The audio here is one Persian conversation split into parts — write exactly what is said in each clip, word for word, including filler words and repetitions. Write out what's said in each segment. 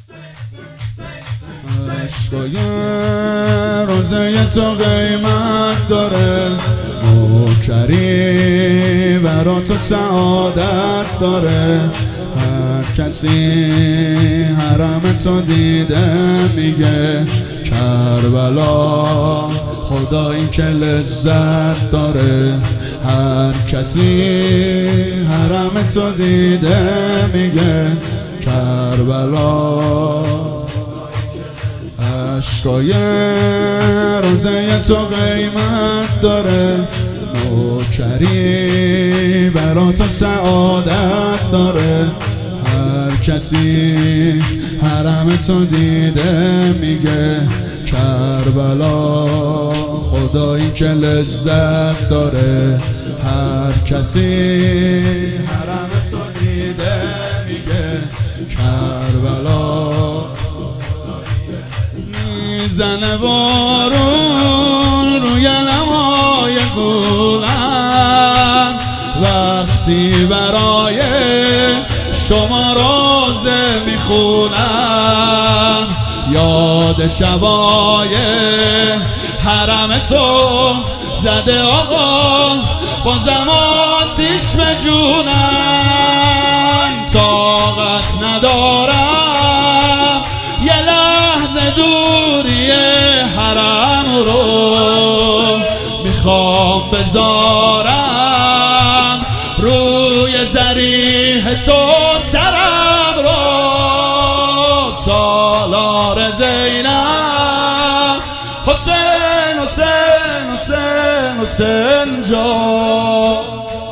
عشقای روزه تو قیمت داره، نوکری برا تو سعادت داره. هر کسی حرم تو دیده میگه کربلا خدایی که لذت داره. هر کسی حرم تو دیده میگه کربلا. عشقای روزه تو قیمت داره، نوکری برا تو سعادت داره. هر کسی حرم تو دیده میگه کربلا خدایی که لذت داره. هر کسی حرم تو دیده میگه کربلا. میزنه بارون روی لبای گلم، وقتی برای شما روزه میخونم. یاد شبای حرم تو زده آقا، بازم آتیش به جونم. طاقت ندارم یه لحظه دوری حرم رو، میخوام بذارم روی ذریح تو سرم رو. سالار زینب حسین حسین حسین حسین جان.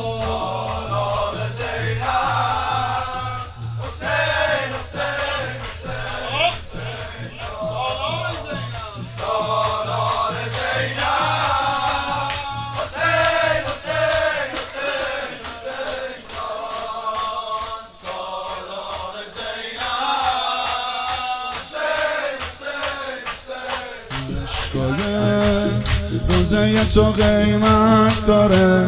روزه تو قیمت داره،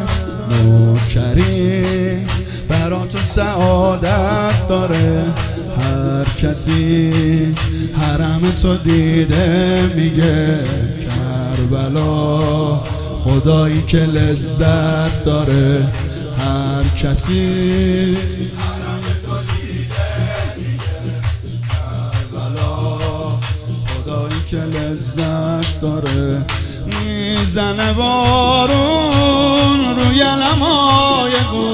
نوکری برا تو سعادت داره. هر کسی حرم تو دیده میگه کربلا خدایی که لذت داره. هر کسی حرم تو دیده میگه کربلا خدایی که لذت داره. میزنه بارون روی لبای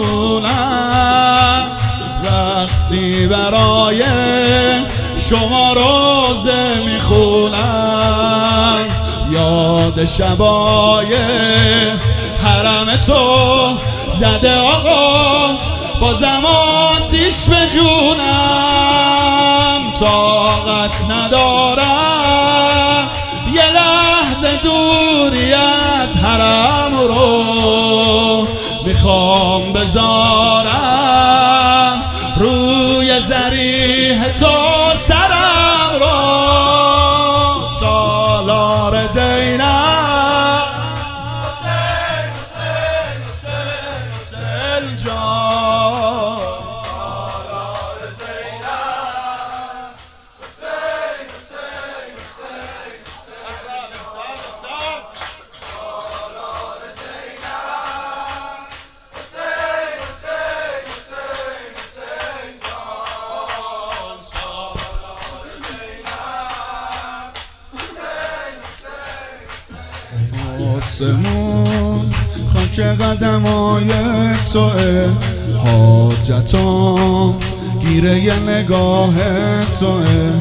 گلم، وقتی برای شما روزه میخونم. یاد شبای حرم تو زده آقا، بازم آتیش به جونم. طاقت ندارم یه لحظه دوری از حرم رو، میخوام بذارم روی ذریح تو سرم رو. سالار زینب حسین حسین حسین حسین جان. سالار زینب حسین حسین حسین آسمون خاک قدمای توه، حاجتام گیره ی نگاه توه.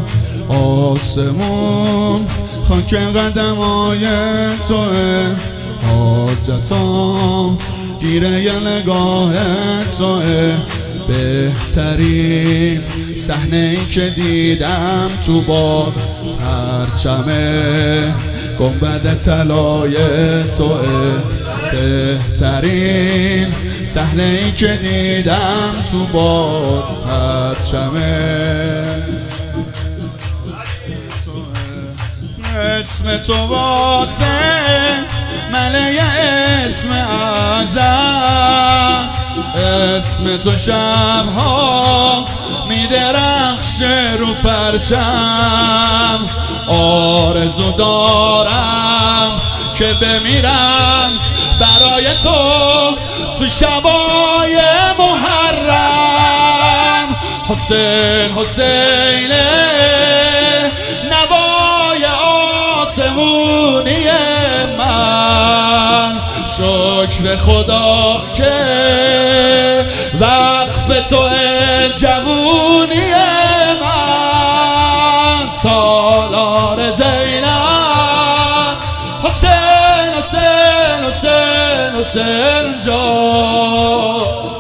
آسمون خاک قدمای توه، حاجتام گیره ی نگاه توه. بهترین صحنه ای که دیدم تو باد پرچم گنبد طلای توه. بهترین صحنه ای که دیدم تو باد پرچم اسم تو واسه ملای اسم اعظم، اسم تو شبها میدرخشه رو پرچم. آرزو دارم که بمیرم برای تو تو شبای محرم. حسین حسین نوای آسمونی من، شکر خدا که وقف تو جوونی من. سالار زینب حسین حسین حسین حسین جان.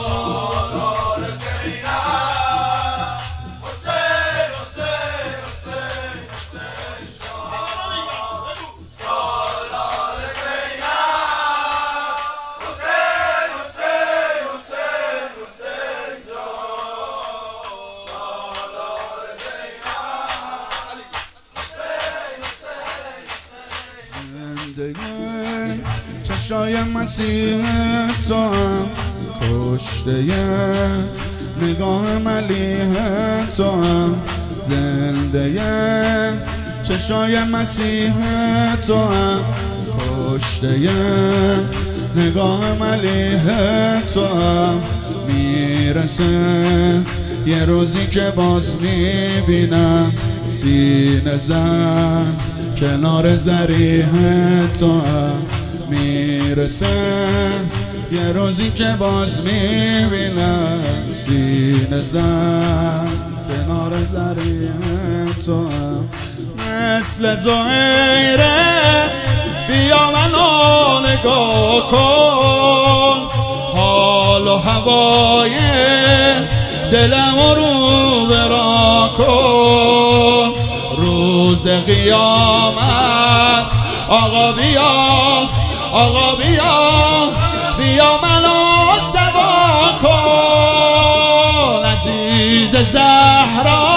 چشای مسیح تو هم، کشته نگاه ملیح تو هم. زنده چشای مسیح تو هم، کشته نگاه ملیح تو هم. میرسه یه روزی که باز میبینم سینه زن کنار ضریح تو هم. میرسه یه روزی که باز میبینم سینه زن کنار ضریح تو هم. مثل زهیره بیا منو نگاه کن، حال و هوای دلم رو برا کن. روز قیامت آقا بیا آقا بیا بیا منو سوا کن. عزیز زهرا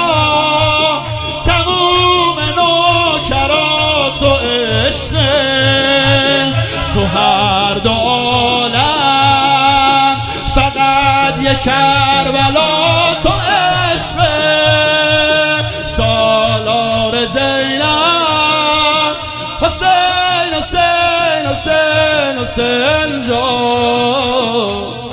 تموم نوکرات و عشق تو هر دو عالم، فقط یک کربلا تو عشق. سالار زینب حسین حسین حسین حسین جان.